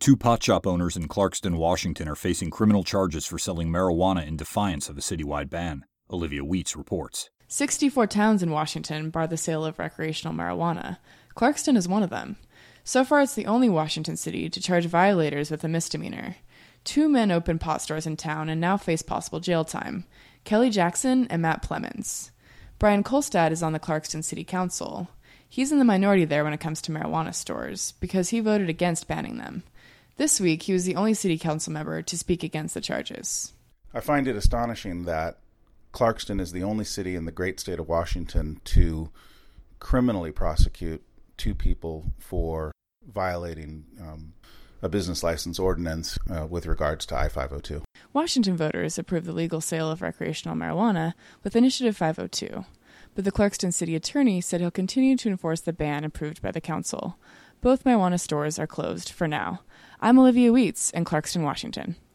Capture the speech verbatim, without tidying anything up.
Two pot shop owners in Clarkston, Washington are facing criminal charges for selling marijuana in defiance of a citywide ban. Olivia Weitz reports. sixty-four towns in Washington bar the sale of recreational marijuana. Clarkston is one of them. So far, it's the only Washington city to charge violators with a misdemeanor. Two men opened pot stores in town and now face possible jail time. Kelly Jackson and Matt Plemons. Brian Kolstad is on the Clarkston City Council. He's in the minority there when it comes to marijuana stores, because he voted against banning them. This week, he was the only city council member to speak against the charges. I find it astonishing that Clarkston is the only city in the great state of Washington to criminally prosecute two people for violating um, a business license ordinance uh, with regards to I five oh two. Washington voters approved the legal sale of recreational marijuana with Initiative five oh two, but the Clarkston city attorney said he'll continue to enforce the ban approved by the council. Both marijuana stores are closed for now. I'm Olivia Weitz in Clarkston, Washington.